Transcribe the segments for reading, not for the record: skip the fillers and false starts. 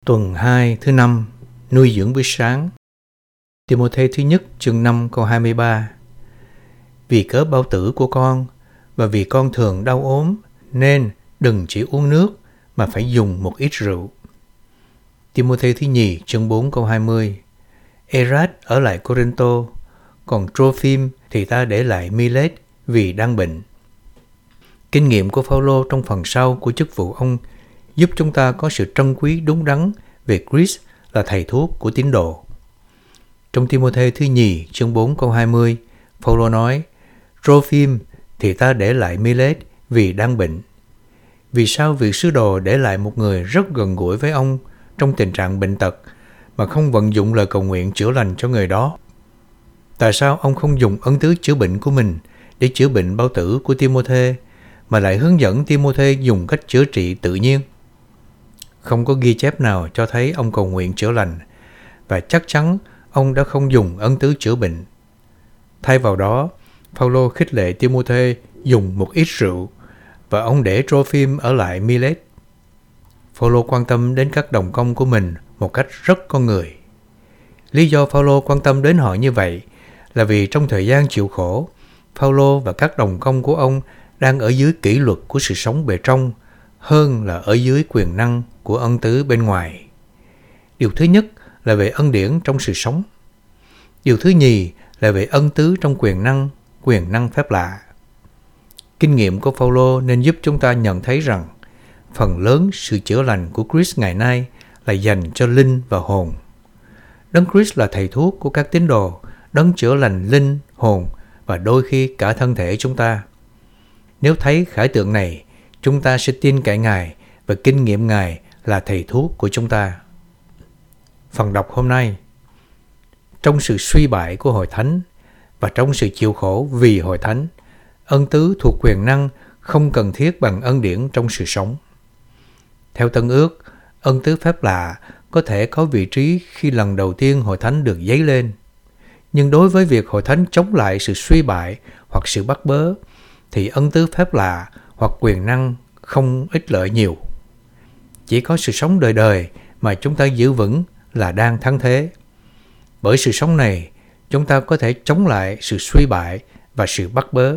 Tuần 2 thứ 5, nuôi dưỡng buổi sáng. Timôthê thứ nhất chương 5 câu 23. Vì cớ bao tử của con và vì con thường đau ốm nên đừng chỉ uống nước mà phải dùng một ít rượu. Timôthê thứ nhì chương 4 câu 20. Erat ở lại Cô-rinh-tô, còn Trô-phim thì ta để lại Mi-lết vì đang bệnh. Kinh nghiệm của Phao-lô trong phần sau của chức vụ ông giúp chúng ta có sự trân quý đúng đắn về Christ là thầy thuốc của tín đồ. Trong Timôthê thứ nhì chương 4 câu 20, Phao-lô nói: Trô-phim thì ta để lại Mi-lết vì đang bệnh. Vì sao vị sứ đồ để lại một người rất gần gũi với ông trong tình trạng bệnh tật mà không vận dụng lời cầu nguyện chữa lành cho người đó? Tại sao ông không dùng ân tứ chữa bệnh của mình để chữa bệnh bao tử của Timôthê, mà lại hướng dẫn Timôthê dùng cách chữa trị tự nhiên? Không có ghi chép nào cho thấy ông cầu nguyện chữa lành, và chắc chắn ông đã không dùng ân tứ chữa bệnh. Thay vào đó, Phao-lô khích lệ Timôthê dùng một ít rượu, và ông để Trô-phim ở lại Mi-lết. Phao-lô quan tâm đến các đồng công của mình một cách rất con người. Lý do Phao-lô quan tâm đến họ như vậy là vì trong thời gian chịu khổ, Phao-lô và các đồng công của ông đang ở dưới kỷ luật của sự sống bề trong hơn là ở dưới quyền năng của ân tứ bên ngoài. Điều thứ nhất là về ân điển trong sự sống. Điều thứ nhì là về ân tứ trong quyền năng phép lạ. Kinh nghiệm của Phao-lô nên giúp chúng ta nhận thấy rằng phần lớn sự chữa lành của Christ ngày nay là dành cho linh và hồn. Đấng Christ là thầy thuốc của các tín đồ, đấng chữa lành linh, hồn và đôi khi cả thân thể chúng ta. Nếu thấy khải tượng này, chúng ta sẽ tin cậy Ngài và kinh nghiệm Ngài là thầy thuốc của chúng ta. Phần đọc hôm nay: trong sự suy bại của hội thánh và trong sự chịu khổ vì hội thánh, ân tứ thuộc quyền năng không cần thiết bằng ân điển trong sự sống. Theo Tân Ước, ân tứ phép lạ có thể có vị trí khi lần đầu tiên hội thánh được dấy lên. Nhưng đối với việc hội thánh chống lại sự suy bại hoặc sự bắt bớ, thì ân tứ phép lạ hoặc quyền năng không ích lợi nhiều. Chỉ có sự sống đời đời mà chúng ta giữ vững là đang thắng thế. Bởi sự sống này, chúng ta có thể chống lại sự suy bại và sự bắt bớ.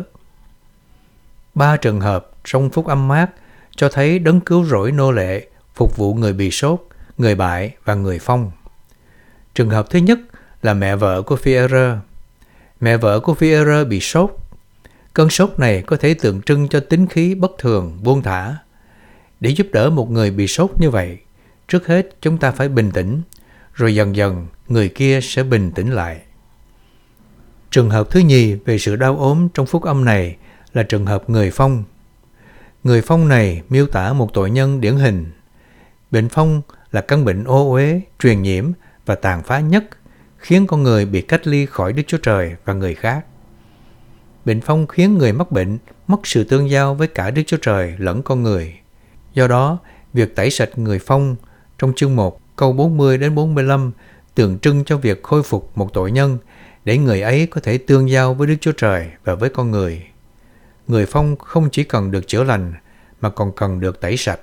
3 trường hợp trong Phúc Âm Mác cho thấy đấng cứu rỗi nô lệ phục vụ người bị sốt, người bại và người phong. Trường hợp thứ nhất là mẹ vợ của Phi-e-rơ. Mẹ vợ của Phi-e-rơ bị sốt. Cơn sốt này có thể tượng trưng cho tính khí bất thường, buông thả. Để giúp đỡ một người bị sốt như vậy, trước hết chúng ta phải bình tĩnh, rồi dần dần người kia sẽ bình tĩnh lại. Trường hợp thứ nhì về sự đau ốm trong phúc âm này là trường hợp người phong. Người phong này miêu tả một tội nhân điển hình. Bệnh phong là căn bệnh ô uế, truyền nhiễm và tàn phá nhất, khiến con người bị cách ly khỏi Đức Chúa Trời và người khác. Bệnh phong khiến người mắc bệnh mất sự tương giao với cả Đức Chúa Trời lẫn con người. Do đó, việc tẩy sạch người phong trong chương 1 câu 40 đến 45 tượng trưng cho việc khôi phục một tội nhân để người ấy có thể tương giao với Đức Chúa Trời và với con người. Người phong không chỉ cần được chữa lành mà còn cần được tẩy sạch.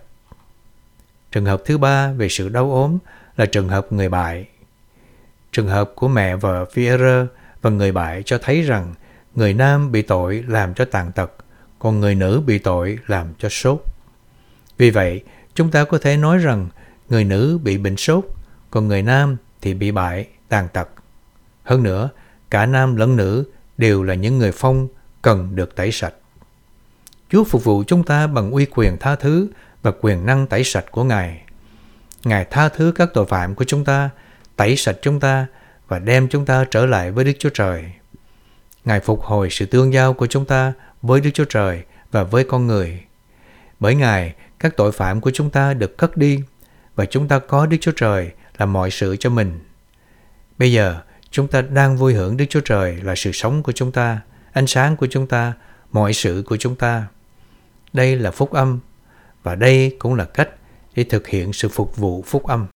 Trường hợp thứ ba về sự đau ốm là trường hợp người bại. Trường hợp của mẹ vợ Phi-e-rơ và người bại cho thấy rằng người nam bị tội làm cho tàn tật, còn người nữ bị tội làm cho sốt. Vì vậy, chúng ta có thể nói rằng người nữ bị bệnh sốt, còn người nam thì bị bại, tàn tật. Hơn nữa, cả nam lẫn nữ đều là những người phong cần được tẩy sạch. Chúa phục vụ chúng ta bằng uy quyền tha thứ và quyền năng tẩy sạch của Ngài. Ngài tha thứ các tội phạm của chúng ta, tẩy sạch chúng ta và đem chúng ta trở lại với Đức Chúa Trời. Ngài phục hồi sự tương giao của chúng ta với Đức Chúa Trời và với con người. Bởi Ngài, các tội phạm của chúng ta được cất đi và chúng ta có Đức Chúa Trời là mọi sự cho mình. Bây giờ, chúng ta đang vui hưởng Đức Chúa Trời là sự sống của chúng ta, ánh sáng của chúng ta, mọi sự của chúng ta. Đây là phúc âm, và đây cũng là cách để thực hiện sự phục vụ phúc âm.